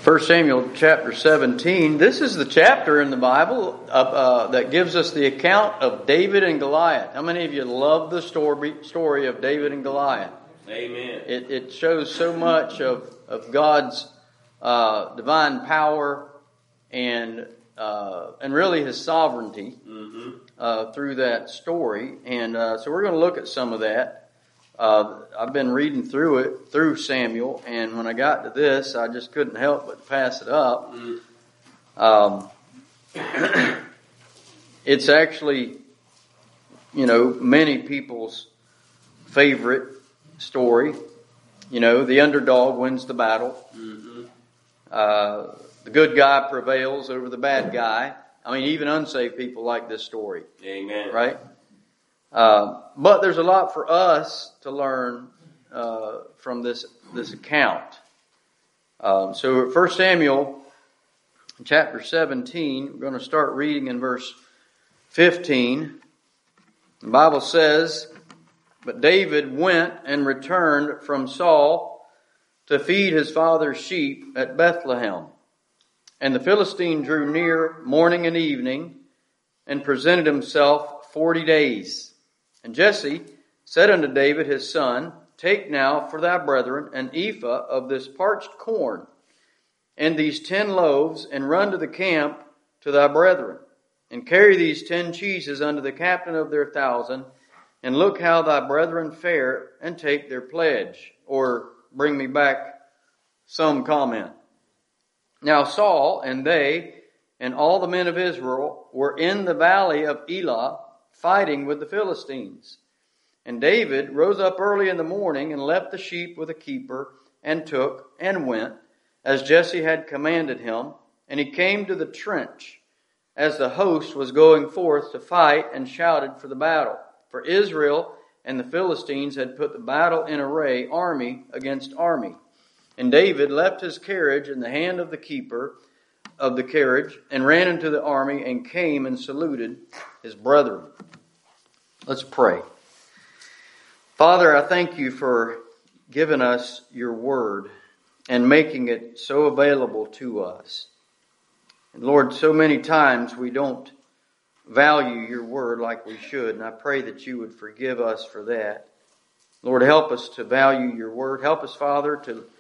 1 Samuel chapter 17. This is the chapter in the Bible that gives us the account of David and Goliath. How many of you love the story of David and Goliath? Amen. It shows so much of God's divine power and really His sovereignty through that story. And so we're going to look at some of that. I've been reading through Samuel, and when I got to this, I just couldn't help but pass it up. It's actually, many people's favorite story. The underdog wins the battle. The good guy prevails over the bad guy. I mean, even unsaved people like this story. Amen. Right? But there's a lot for us to learn from this account. So 1 Samuel chapter 17, we're going to start reading in verse 15. The Bible says, "But David went and returned from Saul to feed his father's sheep at Bethlehem. And the Philistine drew near morning and evening and presented himself 40 days. And Jesse said unto David his son, Take now for thy brethren an ephah of this parched corn, and these 10 loaves, and run to the camp to thy brethren, and carry these 10 cheeses unto the captain of their 1,000, and look how thy brethren fare, and take their pledge." Or bring me back some comment. "Now Saul and they and all the men of Israel were in the valley of Elah, fighting with the Philistines. And David rose up early in the morning and left the sheep with a keeper, and took and went, as Jesse had commanded him. And he came to the trench, as the host was going forth to fight, and shouted for the battle. For Israel and the Philistines had put the battle in array, army against army. And David left his carriage in the hand of the keeper of the carriage, and ran into the army, and came and saluted his brethren." Let's pray. Father, I thank you for giving us your word and making it so available to us. And Lord, so many times we don't value your word like we should, and I pray that you would forgive us for that. Lord, help us to value your word. Help us, Father,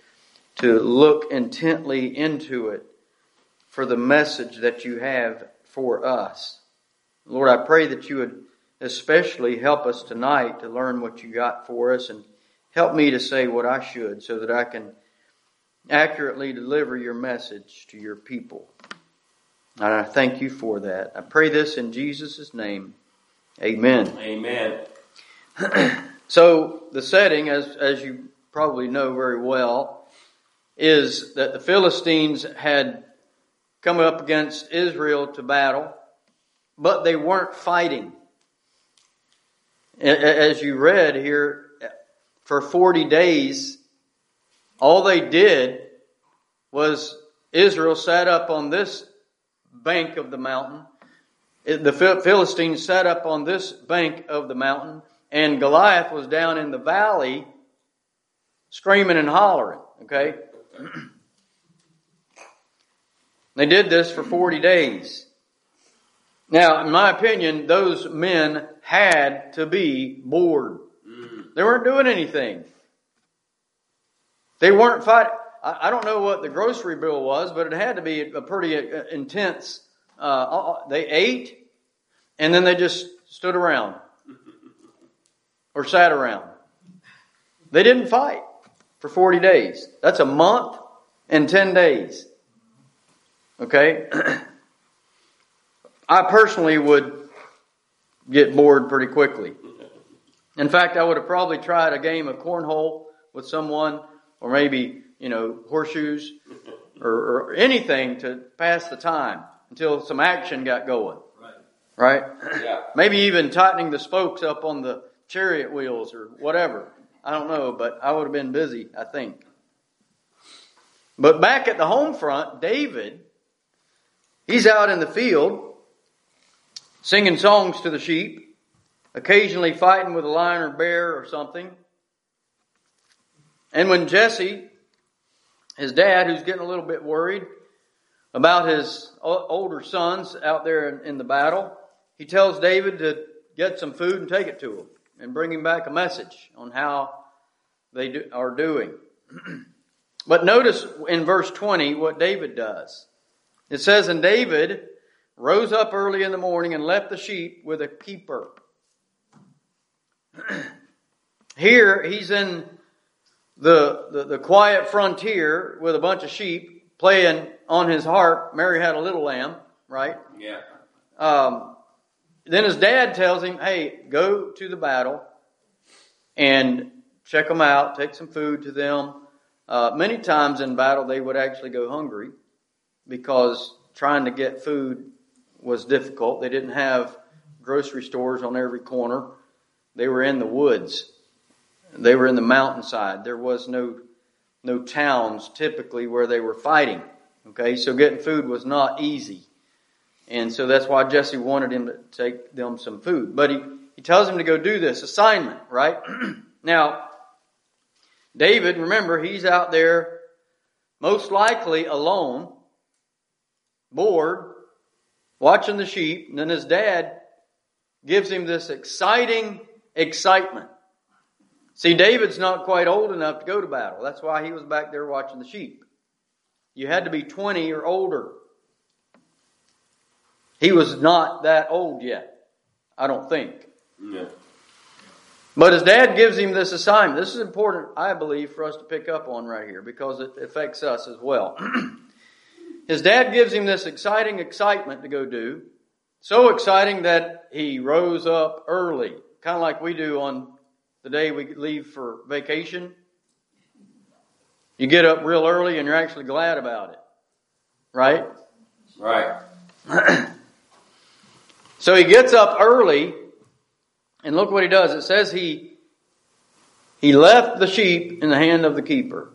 to look intently into it for the message that you have for us. Lord, I pray that you would especially help us tonight to learn what you got for us, and help me to say what I should so that I can accurately deliver your message to your people. And I thank you for that. I pray this in Jesus' name. Amen. Amen. So the setting, as you probably know very well, is that the Philistines had come up against Israel to battle, but they weren't fighting. As you read here, for 40 days, all they did was Israel sat up on this bank of the mountain. The Philistines sat up on this bank of the mountain, and Goliath was down in the valley screaming and hollering. Okay? They did this for 40 days. Now, in my opinion, those men had to be bored. They weren't doing anything. They weren't fighting. I don't know what the grocery bill was, but it had to be a pretty intense. They ate, and then they just stood around or sat around. They didn't fight for 40 days. That's a month and 10 days. Okay? I personally would get bored pretty quickly. In fact, I would have probably tried a game of cornhole with someone, or maybe, horseshoes, or anything to pass the time until some action got going. Right? Yeah. Maybe even tightening the spokes up on the chariot wheels or whatever. I don't know, but I would have been busy, I think. But back at the home front, David, he's out in the field singing songs to the sheep, occasionally fighting with a lion or bear or something. And when Jesse his dad, who's getting a little bit worried about his older sons out there in the battle, he tells David to get some food and take it to him and bring him back a message on how they are doing. But notice in verse 20 what David does. It says, "And David rose up early in the morning and left the sheep with a keeper." Here he's in the quiet frontier with a bunch of sheep playing on his harp. Mary had a little lamb, right? Yeah. Then his dad tells him, "Hey, go to the battle and check them out, take some food to them." Many times in battle they would actually go hungry because trying to get food was difficult. They didn't have grocery stores on every corner. They were in the woods. They were in the mountainside. There was no towns typically where they were fighting. Okay, so getting food was not easy. And so that's why Jesse wanted him to take them some food. But he tells him to go do this assignment, right? Now, David, remember, he's out there most likely alone, bored, watching the sheep. And then his dad gives him this exciting excitement. See, David's not quite old enough to go to battle. That's why he was back there watching the sheep. You had to be 20 or older. He was not that old yet, I don't think. No. But his dad gives him this assignment. This is important, I believe, for us to pick up on right here because it affects us as well. His dad gives him this exciting excitement to go do. So exciting that he rose up early, kind of like we do on the day we leave for vacation. You get up real early and you're actually glad about it. Right? Right. So he gets up early, and look what he does. It says he left the sheep in the hand of the keeper.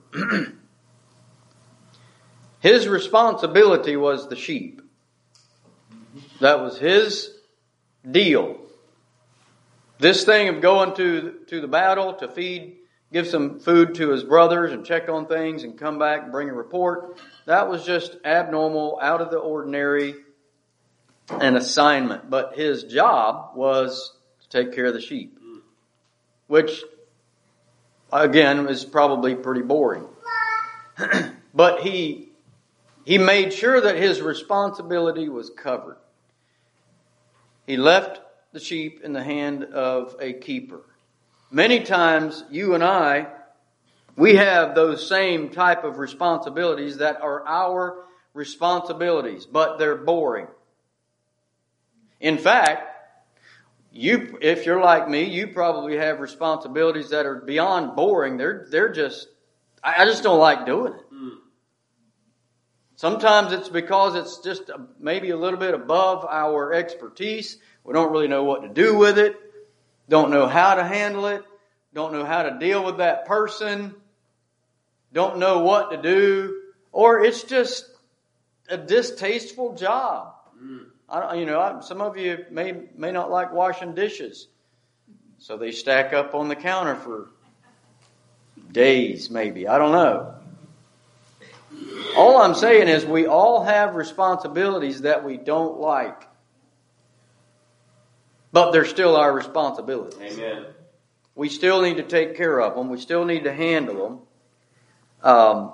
His responsibility was the sheep. That was his deal. This thing of going to the battle to feed, give some food to his brothers and check on things and come back and bring a report, that was just abnormal, out of the ordinary, an assignment. But his job was to take care of the sheep, which, again, is probably pretty boring. But he made sure that his responsibility was covered. He left the sheep in the hand of a keeper. Many times, you and I, we have those same type of responsibilities that are our responsibilities, but they're boring. In fact, if you're like me, you probably have responsibilities that are beyond boring. They're just, I just don't like doing it. Sometimes it's because it's just maybe a little bit above our expertise. We don't really know what to do with it. Don't know how to handle it. Don't know how to deal with that person. Don't know what to do. Or it's just a distasteful job. Some of you may not like washing dishes. So they stack up on the counter for days maybe. I don't know. All I'm saying is we all have responsibilities that we don't like. But they're still our responsibilities. Amen. We still need to take care of them. We still need to handle them.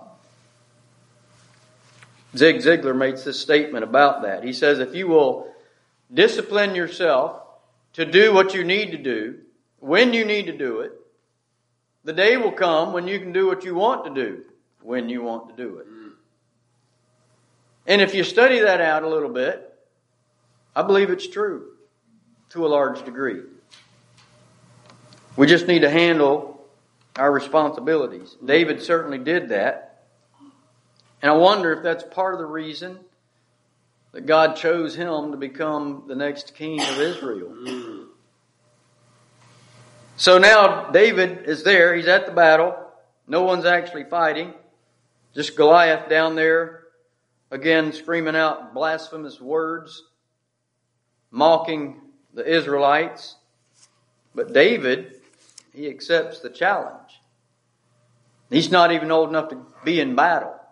Zig Ziglar makes this statement about that. He says, if you will discipline yourself to do what you need to do, when you need to do it, the day will come when you can do what you want to do, when you want to do it. And if you study that out a little bit, I believe it's true to a large degree. We just need to handle our responsibilities. David certainly did that. And I wonder if that's part of the reason that God chose him to become the next king of Israel. So now David is there. He's at the battle. No one's actually fighting. Just Goliath down there, again screaming out blasphemous words, mocking the Israelites. But David, he accepts the challenge. He's not even old enough to be in battle.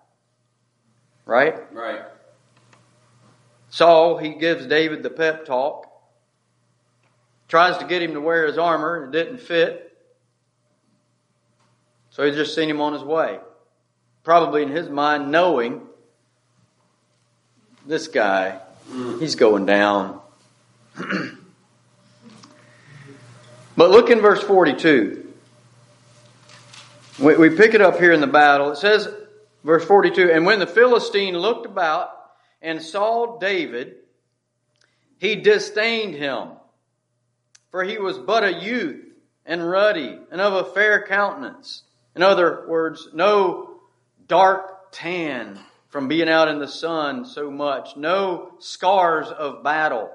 Right? Right. Saul, he gives David the pep talk. Tries to get him to wear his armor. It didn't fit. So he just sent him on his way. Probably in his mind knowing this guy, he's going down. But look in verse 42. We pick it up here in the battle. It says, verse 42, and when the Philistine looked about and saw David, he disdained him. For he was but a youth and ruddy and of a fair countenance. In other words, no dark tan from being out in the sun so much. No scars of battle.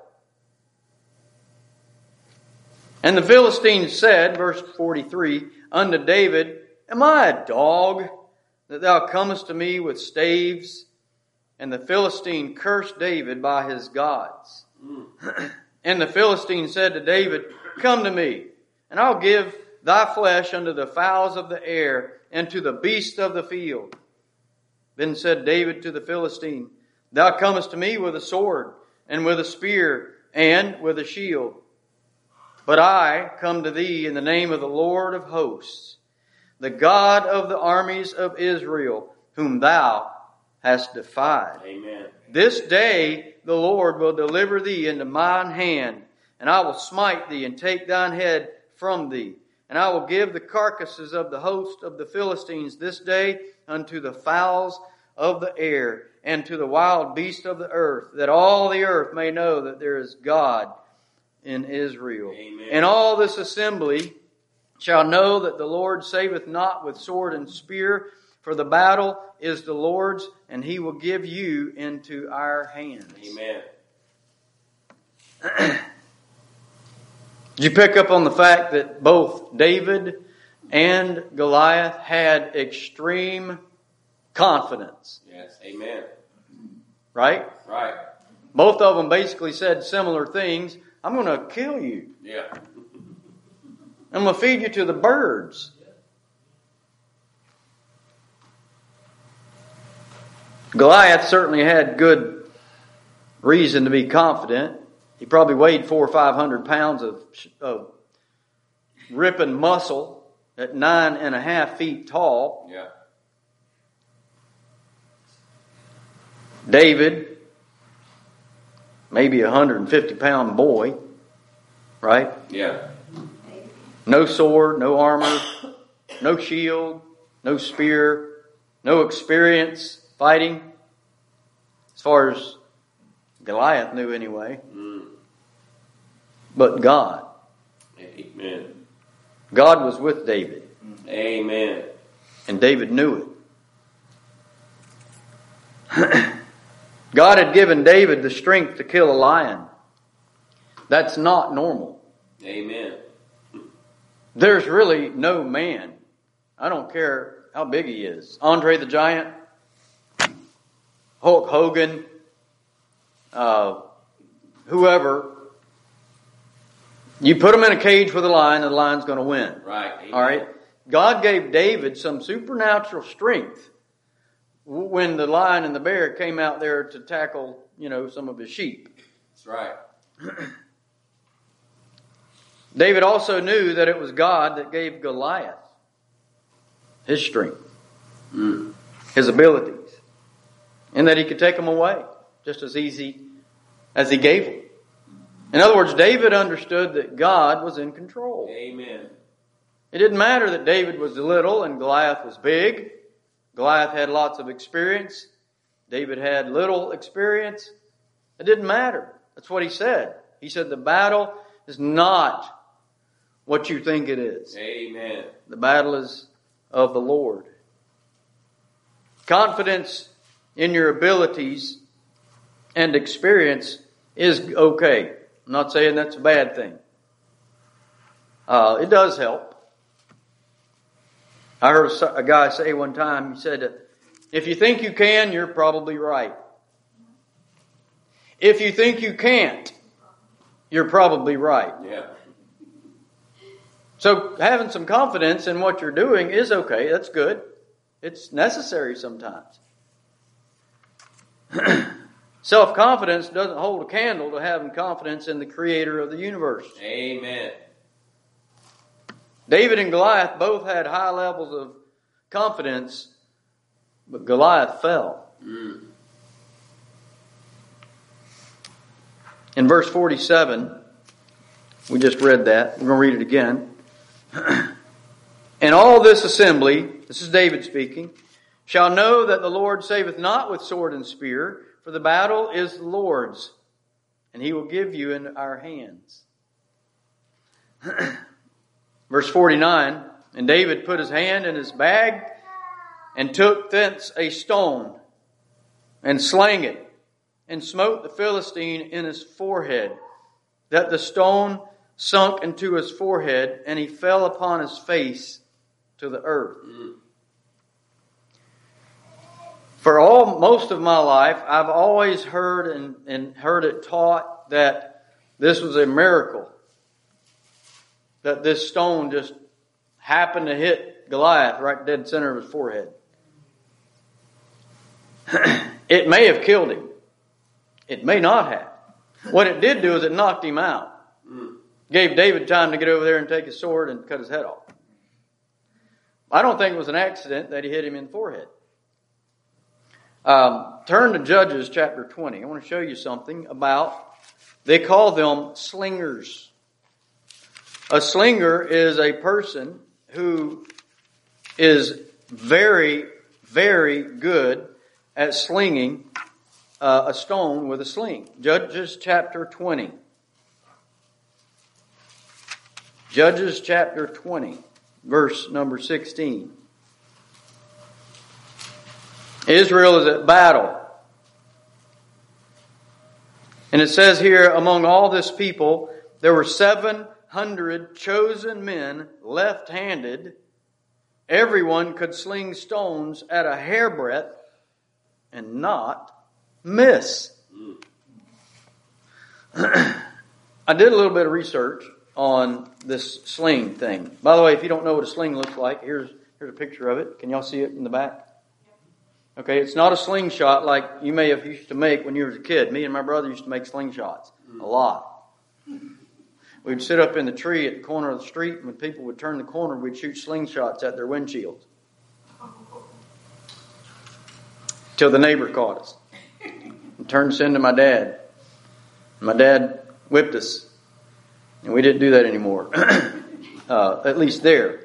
And the Philistine said, verse 43, unto David, am I a dog that thou comest to me with staves? And the Philistine cursed David by his gods. And the Philistine said to David, come to me, and I'll give thy flesh unto the fowls of the air, and to the beasts of the field. Then said David to the Philistine, thou comest to me with a sword, and with a spear, and with a shield. But I come to thee in the name of the Lord of hosts, the God of the armies of Israel, whom thou hast defied. Amen. This day the Lord will deliver thee into mine hand, and I will smite thee and take thine head from thee. And I will give the carcasses of the host of the Philistines this day unto the fowls of the air, and to the wild beasts of the earth, that all the earth may know that there is God in Israel. Amen. And all this assembly shall know that the Lord saveth not with sword and spear, for the battle is the Lord's, and he will give you into our hands. Amen. Did you pick up on the fact that both David and Goliath had extreme confidence? Yes. Amen. Right? Right. Both of them basically said similar things. I'm going to kill you. Yeah. I'm going to feed you to the birds. Goliath certainly had good reason to be confident. He probably weighed 400 or 500 pounds of ripping muscle at 9.5 feet tall. Yeah. David, maybe 150-pound boy, right? Yeah. No sword, no armor, no shield, no spear, no experience fighting, as far as Goliath knew anyway. But God. Amen. God was with David. Amen. And David knew it. God had given David the strength to kill a lion. That's not normal. Amen. There's really no man, I don't care how big he is, Andre the Giant, Hulk Hogan, whoever, you put him in a cage with a lion and the lion's going to win. Right. Amen. All right. God gave David some supernatural strength when the lion and the bear came out there to tackle, some of his sheep. That's right. David also knew that it was God that gave Goliath his strength, his abilities, and that he could take them away just as easy as he gave them. In other words, David understood that God was in control. Amen. It didn't matter that David was little and Goliath was big. Goliath had lots of experience. David had little experience. It didn't matter. That's what he said. He said the battle is not what you think it is. Amen. The battle is of the Lord. Confidence in your abilities and experience is okay. I'm not saying that's a bad thing. It does help. I heard a guy say one time, he said, if you think you can, you're probably right. If you think you can't, you're probably right. Yeah. So having some confidence in what you're doing is okay. That's good. It's necessary sometimes. Self-confidence doesn't hold a candle to having confidence in the Creator of the universe. Amen. David and Goliath both had high levels of confidence, but Goliath fell. In verse 47, we just read that. We're going to read it again. And all this assembly, this is David speaking, shall know that the Lord saveth not with sword and spear, for the battle is the Lord's, and He will give you in our hands. Verse 49, and David put his hand in his bag, and took thence a stone, and slang it, and smote the Philistine in his forehead, that the stone sunk into his forehead, and he fell upon his face to the earth. For most of my life, I've always heard and heard it taught that this was a miracle. That this stone just happened to hit Goliath right dead center of his forehead. It may have killed him. It may not have. What it did do is it knocked him out. Gave David time to get over there and take his sword and cut his head off. I don't think it was an accident that he hit him in the forehead. Turn to Judges chapter 20. I want to show you something about, they call them slingers. A slinger is a person who is very, very good at slinging a stone with a sling. Judges chapter 20. Judges chapter 20, verse number 16. Israel is at battle. And it says here, among all this people, there were 700 chosen men left-handed. Everyone could sling stones at a hairbreadth and not miss. I did a little bit of research on this sling thing. By the way, if you don't know what a sling looks like, here's a picture of it. Can y'all see it in the back? Okay, it's not a slingshot like you may have used to make when you were a kid. Me and my brother used to make slingshots a lot. We'd sit up in the tree at the corner of the street, and when people would turn the corner, we'd shoot slingshots at their windshields. Till the neighbor caught us. And turned us into my dad. My dad whipped us. And we didn't do that anymore. At least there.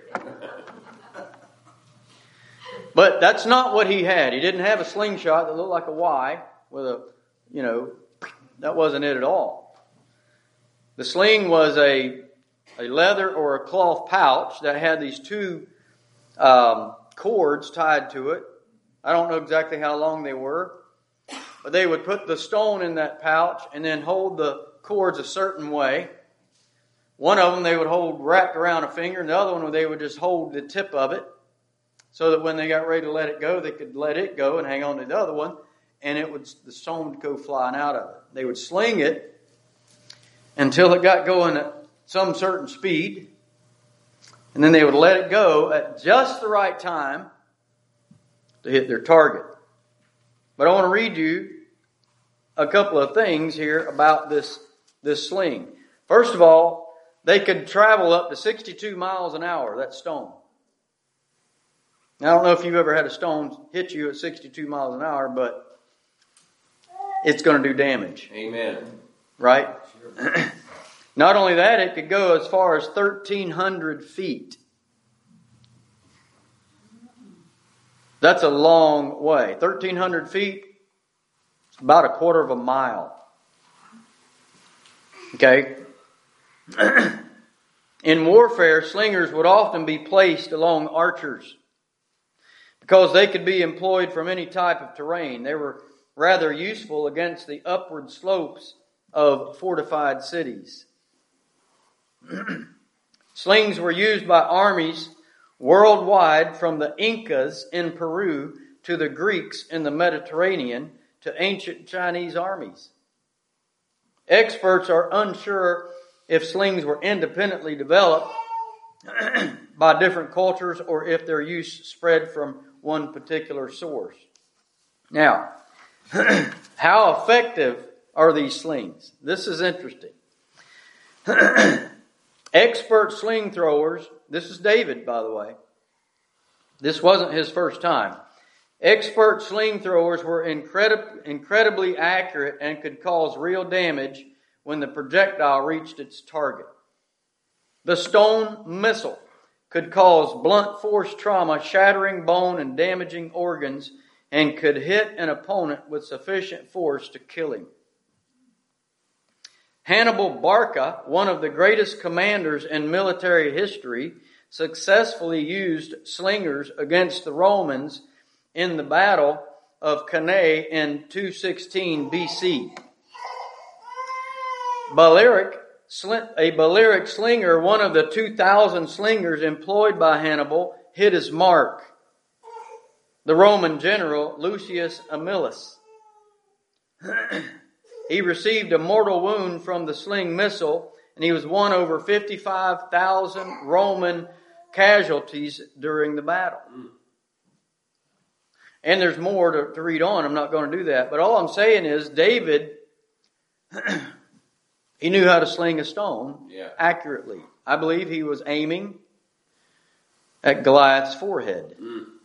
But that's not what he had. He didn't have a slingshot that looked like a Y with a, that wasn't it at all. The sling was a leather or a cloth pouch that had these two cords tied to it. I don't know exactly how long they were. But they would put the stone in that pouch and then hold the cords a certain way. One of them they would hold wrapped around a finger, and the other one they would just hold the tip of it so that when they got ready to let it go, they could let it go and hang on to the other one, and the stone would go flying out of it. They would sling it until it got going at some certain speed, and then they would let it go at just the right time to hit their target. But I want to read you a couple of things here about this sling. First of all, they could travel up to 62 miles an hour, that stone. Now, I don't know if you've ever had a stone hit you at 62 miles an hour, but it's going to do damage. Amen. Right? Sure. Not only that, it could go as far as 1,300 feet. That's a long way. 1,300 feet, about a quarter of a mile. Okay? In warfare, slingers would often be placed along archers because they could be employed from any type of terrain. They were rather useful against the upward slopes of fortified cities. Slings were used by armies worldwide, from the Incas in Peru to the Greeks in the Mediterranean to ancient Chinese armies. Experts are unsure if slings were independently developed by different cultures or if their use spread from one particular source. Now, How effective are these slings? This is interesting. Expert sling throwers, this is David, by the way. This wasn't his first time. Expert sling throwers were incredibly accurate and could cause real damage when the projectile reached its target. The stone missile could cause blunt force trauma, shattering bone and damaging organs, and could hit an opponent with sufficient force to kill him. Hannibal Barca, one of the greatest commanders in military history, successfully used slingers against the Romans in the Battle of Cannae in 216 BC. A Balearic slinger, one of the 2,000 slingers employed by Hannibal, hit his mark. The Roman general Lucius Aemilius. He received a mortal wound from the sling missile, and he was one over 55,000 Roman casualties during the battle. And there's more to read on. I'm not going to do that. But all I'm saying is David, he knew how to sling a stone accurately. I believe he was aiming at Goliath's forehead.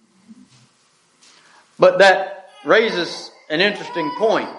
But that raises an interesting point.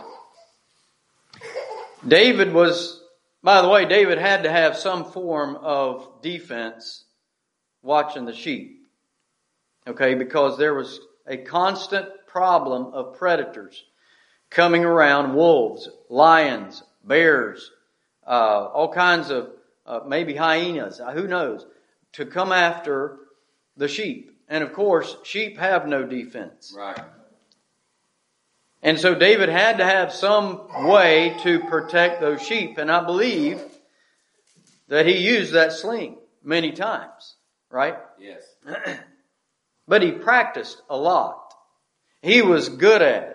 David had to have some form of defense watching the sheep. Okay, because there was a constant problem of predators coming around, wolves, lions, bears, all kinds of, maybe hyenas, who knows, to come after the sheep. And of course, sheep have no defense. Right. And so David had to have some way to protect those sheep. And I believe that he used that sling many times. Right? Yes. But he practiced a lot. He was good at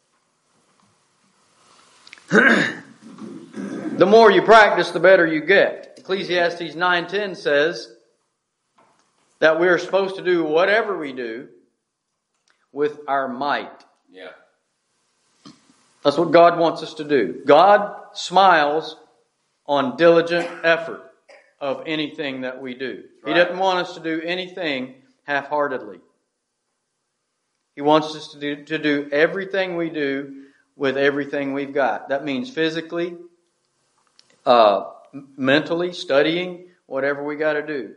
it. The more you practice, the better you get. Ecclesiastes 9:10 says that we are supposed to do whatever we do with our might. Yeah. That's what God wants us to do. God smiles on diligent effort of anything that we do. Right. He doesn't want us to do anything half-heartedly. He wants us to do everything we do with everything we've got. That means physically, mentally, studying, whatever we got to do.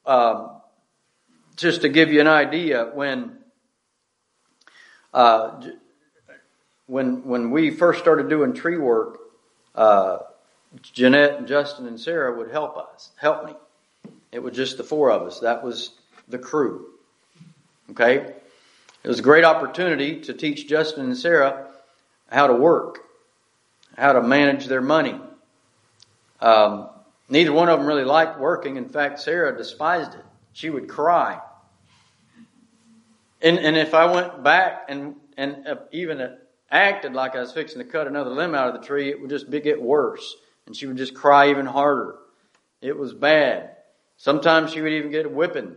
Just to give you an idea, when we first started doing tree work, Jeanette and Justin and Sarah would help me. It was just the four of us. That was the crew. Okay? It was a great opportunity to teach Justin and Sarah how to work, how to manage their money. Neither one of them really liked working. In fact, Sarah despised it. She would cry. And if I went back and even acted like I was fixing to cut another limb out of the tree, it would just get worse. And she would just cry even harder. It was bad. Sometimes she would even get a whipping.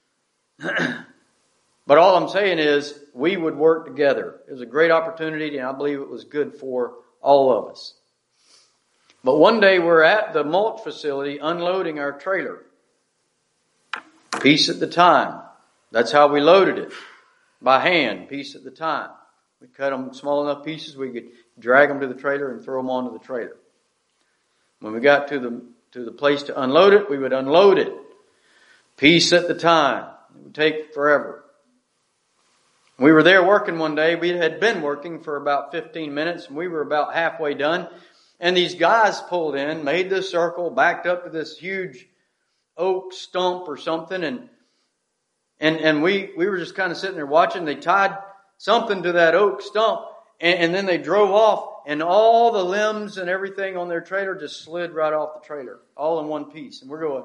But all I'm saying is we would work together. It was a great opportunity, and I believe it was good for all of us. But one day we're at the mulch facility unloading our trailer. Piece at the time. That's how we loaded it. By hand, piece at the time. We cut them small enough pieces we could drag them to the trailer and throw them onto the trailer. When we got to the place to unload it, we would unload it. Piece at the time. It would take forever. We were there working one day. We had been working for about 15 minutes, and we were about halfway done. And these guys pulled in, made this circle, backed up to this huge oak stump or something, and we were just kind of sitting there watching. They tied something to that oak stump, and then they drove off, and all the limbs and everything on their trailer just slid right off the trailer, all in one piece. And we're going.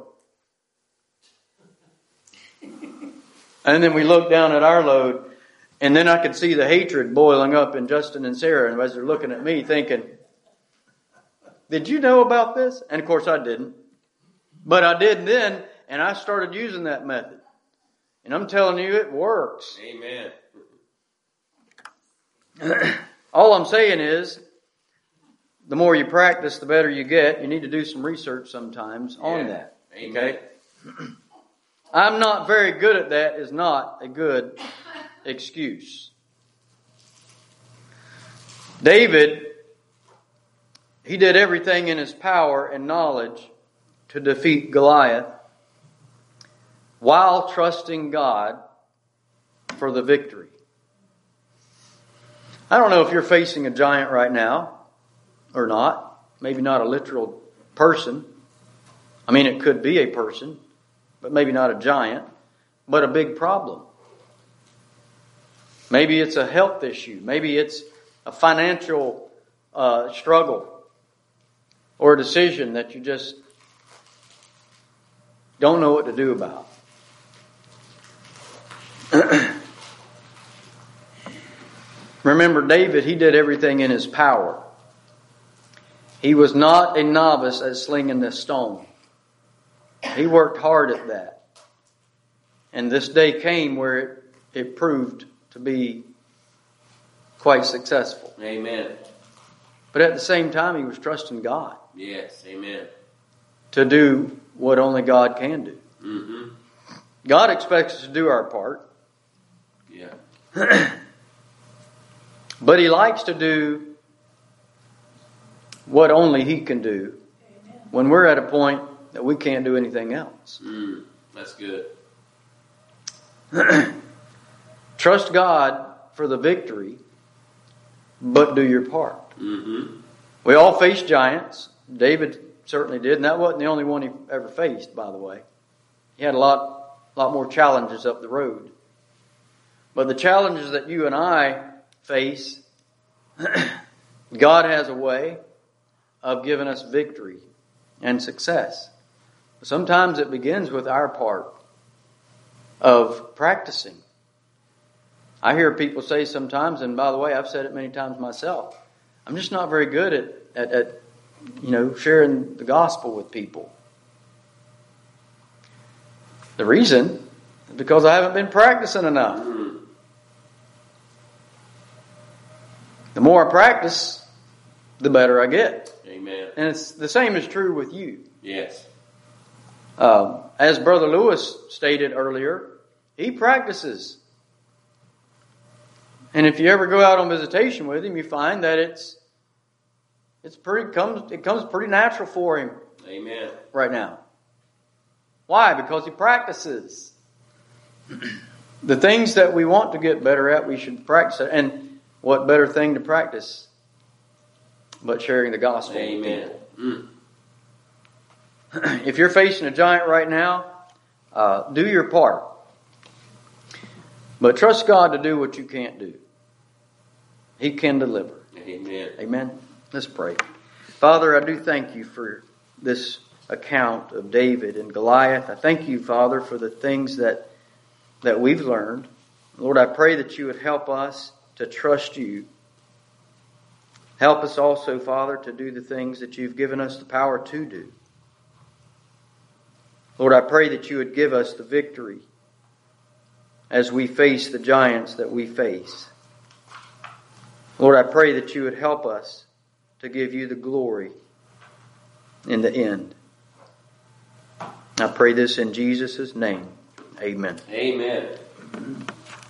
And then we looked down at our load, and then I could see the hatred boiling up in Justin and Sarah, and as they're looking at me thinking, did you know about this? And of course I didn't. But I did then, and I started using that method. And I'm telling you, it works. Amen. All I'm saying is, the more you practice, the better you get. You need to do some research sometimes on that. Amen. Okay? I'm not very good at that is not a good excuse. David, he did everything in his power and knowledge to defeat Goliath while trusting God for the victory. I don't know if you're facing a giant right now or not. Maybe not a literal person. I mean, it could be a person, but maybe not a giant, but a big problem. Maybe it's a health issue. Maybe it's a financial struggle or a decision that you just don't know what to do about. Remember, David, he did everything in his power. He was not a novice at slinging the stone. He worked hard at that. And this day came where it proved to be quite successful. Amen. But at the same time, he was trusting God. Yes. Amen. To do what only God can do. Mm-hmm. God expects us to do our part. Yeah. But He likes to do what only He can do when we're at a point that we can't do anything else. That's good. Trust God for the victory, but do your part. Mm-hmm. We all face giants. David certainly did, and that wasn't the only one he ever faced, by the way. He had a lot more challenges up the road. But the challenges that you and I face, God has a way of giving us victory and success. Sometimes it begins with our part of practicing. I hear people say sometimes, and by the way, I've said it many times myself, I'm just not very good at sharing the gospel with people. The reason is because I haven't been practicing enough. The more I practice, the better I get. Amen. And it's the same is true with you. Yes. As Brother Lewis stated earlier, he practices. And if you ever go out on visitation with him, you find that it comes pretty natural for him. Amen. Right now. Why? Because he practices. The things that we want to get better at, we should practice it. And what better thing to practice but sharing the gospel with people? If you're facing a giant right now, do your part. But trust God to do what you can't do. He can deliver. Amen. Amen. Let's pray. Father, I do thank you for this account of David and Goliath. I thank you, Father, for the things that we've learned. Lord, I pray that you would help us to trust you. Help us also, Father, to do the things that you've given us the power to do. Lord, I pray that you would give us the victory as we face the giants that we face. Lord, I pray that you would help us to give you the glory in the end. I pray this in Jesus' name. Amen. Amen.